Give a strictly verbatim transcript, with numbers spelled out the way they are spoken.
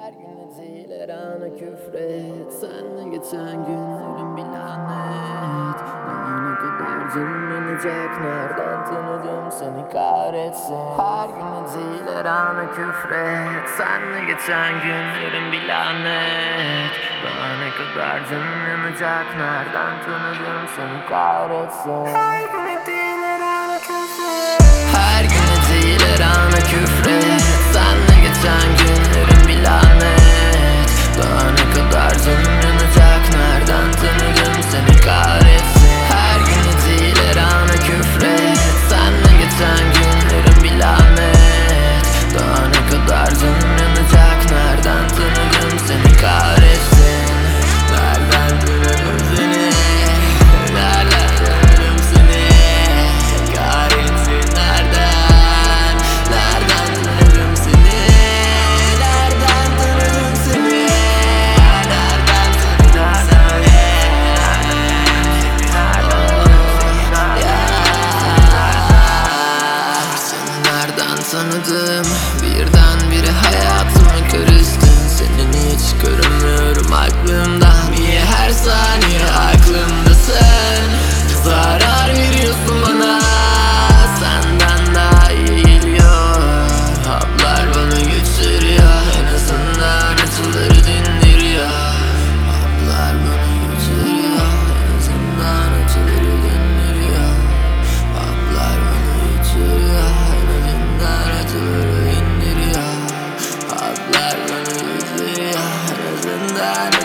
Her gün eziler ana küfret. Seninle geçen günlerim bir lanet. Daha ne kadar canım yanacak, nereden tanıdım seni kahretsin. Her gün eziler ana küfret. Seninle geçen günlerim bir lanet. Daha ne kadar canım yanacak, nereden tanıdım seni kahretsin. Her gün eziler ana küfret. Her gün eziler ana küfret. Seninle geçen günlerim bir lanet. Daha ne kadar canım yanacak, nereden tanıdım seni kahretsin. Her gün eziler ana küfret. Seninle geçen günlerim bir lanet. Daha ne kadar canım yanacak, nereden tanıdım seni kahretsin. Nereden tanıdım seni, nereden tanıdım seni kahretsin. Nereden, nereden tanıdım seni, nereden tanıdım seni, nereden tanıdım seni, seni nereden tanıdım, birdenbire hayatıma karıştın. Seni hiç göremiyorum aklımdan, niye her saniye aklımdasın? Zarar veriyorsun bana, senden daha iyi geliyor. Haplar bana götürüyor, en azından acıları dindiriyor. Haplar bana götürüyor, en azından acıları dindiriyor. Haplar bana götürüyor, en azından acıları indiriyor. Haplar bana götürüyor, en azından